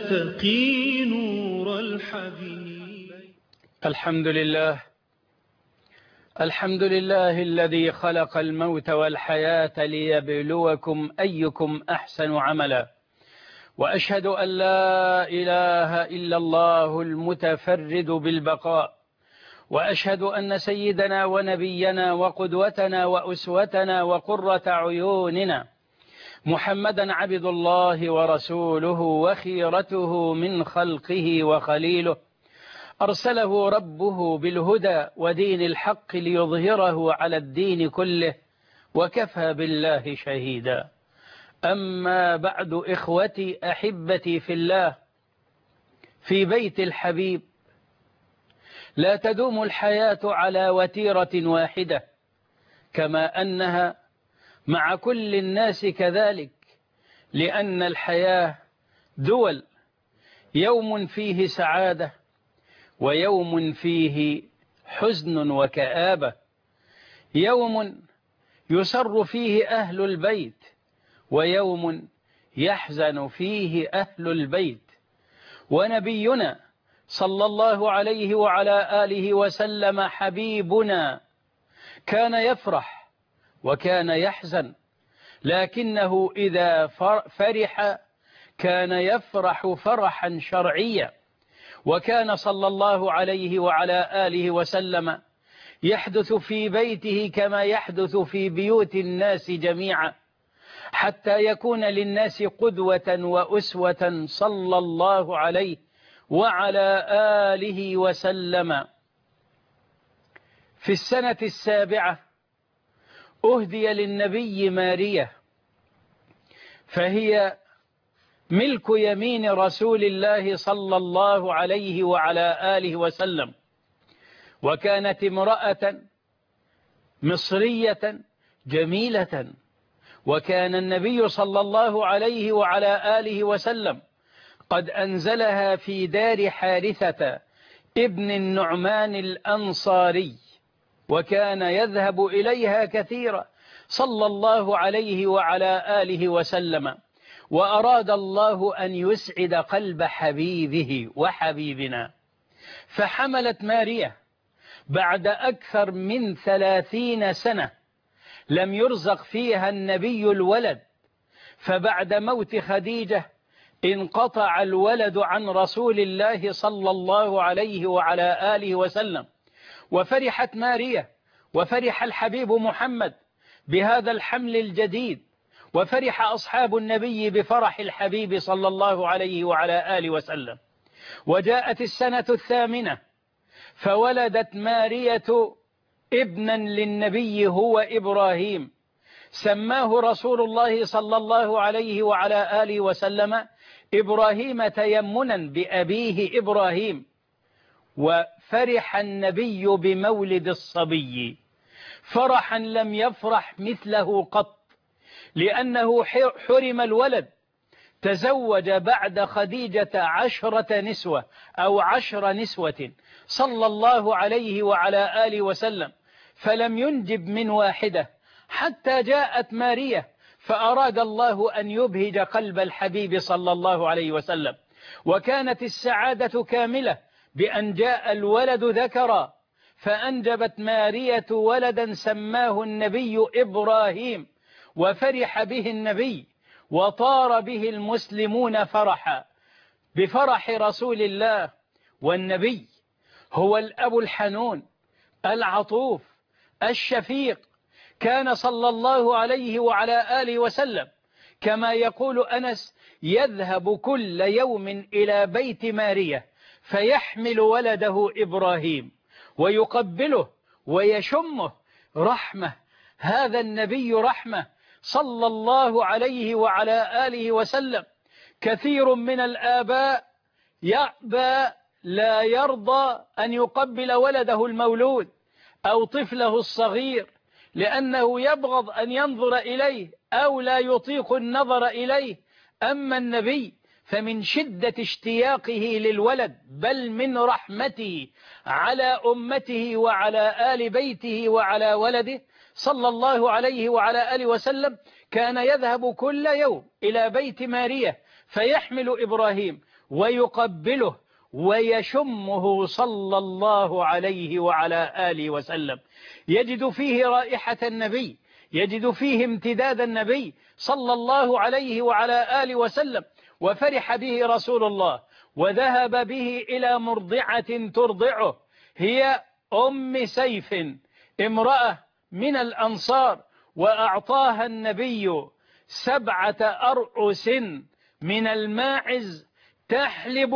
تقي نور الحبيب. الحمد لله الذي خلق الموت والحياة ليبلوكم أيكم أحسن عملا، وأشهد أن لا إله إلا الله المتفرد بالبقاء، وأشهد أن سيدنا ونبينا وقدوتنا وأسوتنا وقرة عيوننا محمدا عبد الله ورسوله وخيرته من خلقه وخليله، أرسله ربه بالهدى ودين الحق ليظهره على الدين كله، وكفى بالله شهيدا. أما بعد، إخوتي أحبتي في الله، في بيت الحبيب لا تدوم الحياة على وتيرة واحدة، كما أنها مع كل الناس كذلك، لأن الحياة دول، يوم فيه سعادة ويوم فيه حزن وكآبة، يوم يسر فيه أهل البيت ويوم يحزن فيه أهل البيت. ونبينا صلى الله عليه وعلى آله وسلم حبيبنا كان يفرح وكان يحزن، لكنه إذا فرح كان يفرح فرحا شرعيا، وكان صلى الله عليه وعلى آله وسلم يحدث في بيته كما يحدث في بيوت الناس جميعا، حتى يكون للناس قدوة وأسوة صلى الله عليه وعلى آله وسلم. في السنة 7 أهدي للنبي مارية، فهي ملك يمين رسول الله صلى الله عليه وعلى آله وسلم، وكانت امرأة مصرية جميلة، وكان النبي صلى الله عليه وعلى آله وسلم قد أنزلها في دار حارثة ابن النعمان الأنصاري، وكان يذهب إليها كثيرا صلى الله عليه وعلى آله وسلم، وأراد الله أن يسعد قلب حبيبه وحبيبنا، فحملت مارية بعد أكثر من 30 سنة لم يرزق فيها النبي الولد، فبعد موت خديجة انقطع الولد عن رسول الله صلى الله عليه وعلى آله وسلم، وفرحت مارية وفرح الحبيب محمد بهذا الحمل الجديد، وفرح أصحاب النبي بفرح الحبيب صلى الله عليه وعلى آله وسلم. وجاءت السنة 8 فولدت مارية ابنا للنبي هو إبراهيم، سماه رسول الله صلى الله عليه وعلى آله وسلم إبراهيم تيمنا بأبيه إبراهيم. وفرح النبي بمولد الصبي فرحا لم يفرح مثله قط، لأنه حرم الولد، تزوج بعد خديجة 10 نسوة أو 10 نسوة صلى الله عليه وعلى آله وسلم، فلم ينجب من واحدة، حتى جاءت مارية فأراد الله أن يبهج قلب الحبيب صلى الله عليه وسلم، وكانت السعادة كاملة بأن جاء الولد ذكرا، فأنجبت مارية ولدا سماه النبي إبراهيم، وفرح به النبي وطار به المسلمون فرحا بفرح رسول الله. والنبي هو الأب الحنون العطوف الشفيق، كان صلى الله عليه وعلى آله وسلم كما يقول أنس يذهب كل يوم إلى بيت مارية فيحمل ولده إبراهيم ويقبله ويشمه، رحمة، هذا النبي رحمة صلى الله عليه وعلى آله وسلم. كثير من الآباء يأبى لا يرضى أن يقبل ولده المولود أو طفله الصغير، لأنه يبغض أن ينظر إليه أو لا يطيق النظر إليه. أما النبي فمن شدة اشتياقه للولد بل من رحمته على أمته وعلى آل بيته وعلى ولده صلى الله عليه وعلى آله وسلم كان يذهب كل يوم إلى بيت مارية فيحمل إبراهيم ويقبله ويشمه صلى الله عليه وعلى آله وسلم، يجد فيه رائحة النبي، يجد فيه امتداد النبي صلى الله عليه وعلى آله وسلم. وفرح به رسول الله وذهب به إلى مرضعة ترضعه، هي أم سيف، امرأة من الأنصار، وأعطاها النبي 7 أرؤس من الماعز تحلب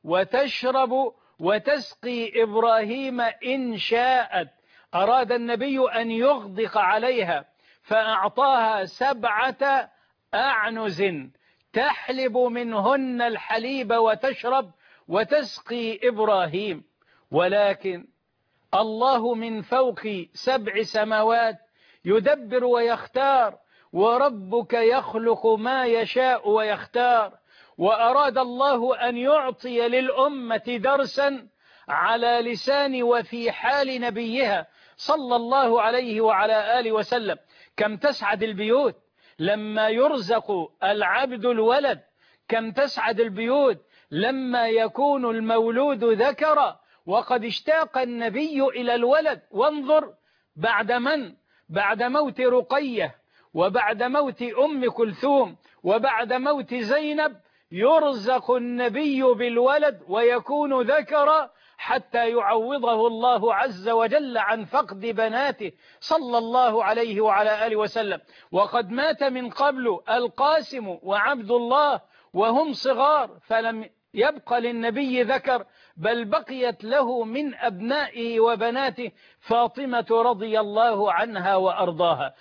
وتشرب وتسقي إبراهيم إن شاءت. أراد النبي أن يغدق عليها فأعطاها 7 أعنز تحلب منهن الحليب وتشرب وتسقي إبراهيم. ولكن الله من فوق 7 سماوات يدبر ويختار، وربك يخلق ما يشاء ويختار. وأراد الله أن يعطي للأمة درسا على لسان وفي حال نبيها صلى الله عليه وعلى آله وسلم. كم تسعد البيوت لما يرزق العبد الولد، كم تسعد البيوت لما يكون المولود ذكرا، وقد اشتاق النبي إلى الولد. وانظر بعد من؟ بعد موت رقية، وبعد موت أم كلثوم، وبعد موت زينب، يرزق النبي بالولد ويكون ذكرا حتى يعوضه الله عز وجل عن فقد بناته صلى الله عليه وعلى آله وسلم. وقد مات من قبل القاسم وعبد الله وهم صغار، فلم يبق للنبي ذكر، بل بقيت له من أبنائه وبناته فاطمة رضي الله عنها وأرضاها.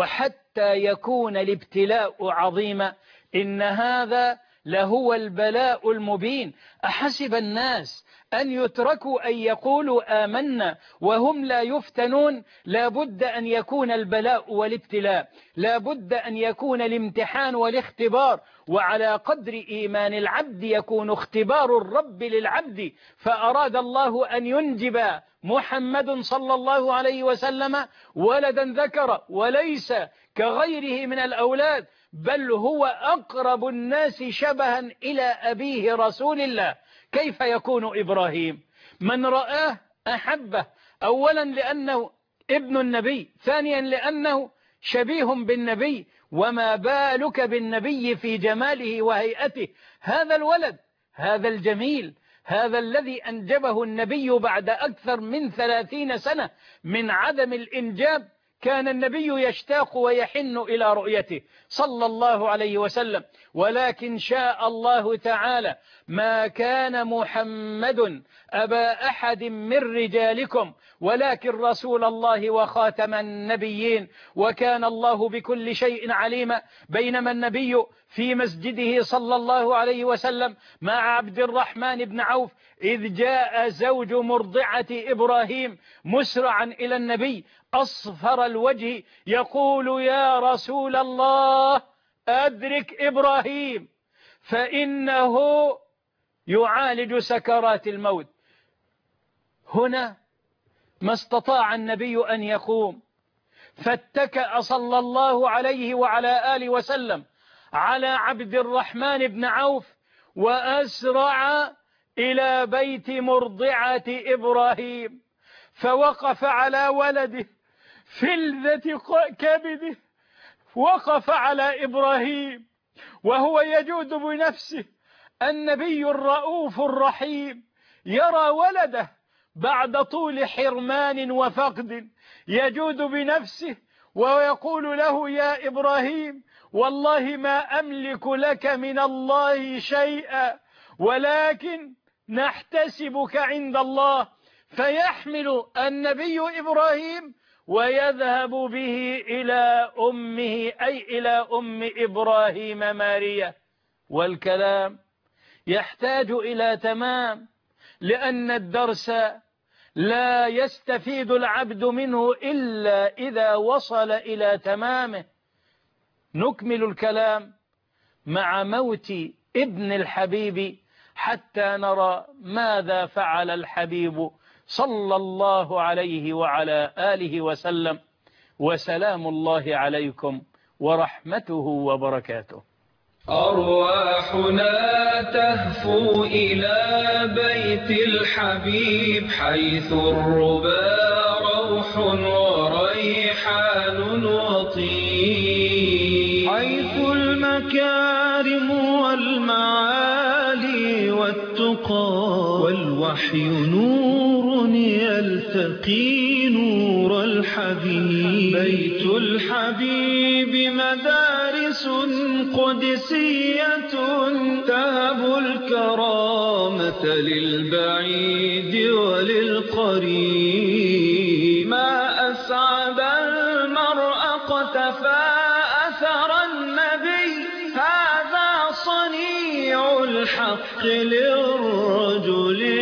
وحتى يكون الابتلاء عظيما، إن هذا لهو البلاء المبين. أحسب الناس أن يتركوا أن يقولوا آمنا وهم لا يفتنون؟ لا بد أن يكون البلاء والابتلاء، لا بد أن يكون الامتحان والاختبار، وعلى قدر إيمان العبد يكون اختبار الرب للعبد. فأراد الله أن ينجب محمد صلى الله عليه وسلم ولدا ذكر، وليس كغيره من الأولاد، بل هو أقرب الناس شبها إلى أبيه رسول الله. كيف يكون إبراهيم؟ من رآه أحبه، أولا لأنه ابن النبي، ثانيا لأنه شبيه بالنبي، وما بالك بالنبي في جماله وهيئته. هذا الولد، هذا الجميل، هذا الذي أنجبه النبي بعد أكثر من 30 سنة من عدم الإنجاب، كان النبي يشتاق ويحن إلى رؤيته صلى الله عليه وسلم. ولكن شاء الله تعالى ما كان محمد أبا أحد من رجالكم ولكن رسول الله وخاتم النبيين، وكان الله بكل شيء عليما. بينما النبي في مسجده صلى الله عليه وسلم مع عبد الرحمن بن عوف، إذ جاء زوج مرضعة إبراهيم مسرعا إلى النبي أصفر الوجه يقول: يا رسول الله أدرك إبراهيم فإنه يعالج سكرات الموت. هنا ما استطاع النبي أن يقوم، فاتكأ صلى الله عليه وعلى آله وسلم على عبد الرحمن بن عوف وأسرع إلى بيت مرضعة إبراهيم، فوقف على ولده فلذة كبده، وقف على إبراهيم وهو يجود بنفسه. النبي الرؤوف الرحيم يرى ولده بعد طول حرمان وفقد يجود بنفسه ويقول له: يا إبراهيم والله ما أملك لك من الله شيئا، ولكن نحتسبك عند الله. فيحمل النبي إبراهيم ويذهب به إلى أمه، أي إلى أم إبراهيم ماريا. والكلام يحتاج إلى تمام، لأن الدرس لا يستفيد العبد منه إلا إذا وصل إلى تمامه. نكمل الكلام مع موت ابن الحبيب حتى نرى ماذا فعل الحبيب صلى الله عليه وعلى آله وسلم. وسلام الله عليكم ورحمته وبركاته. أرواحنا تهفو إلى بيت الحبيب حيث الربا روح وريحان وطيب، حيث المكارم والمعالي والتقى والوحي نور يلتقي نور الحبيب. بيت الحبيب مدارس قدسية تهب الكرامة للبعيد وللقريب. ما أسعد المرء اقتفى أثر النبي، هذا صنيع الحق للرجل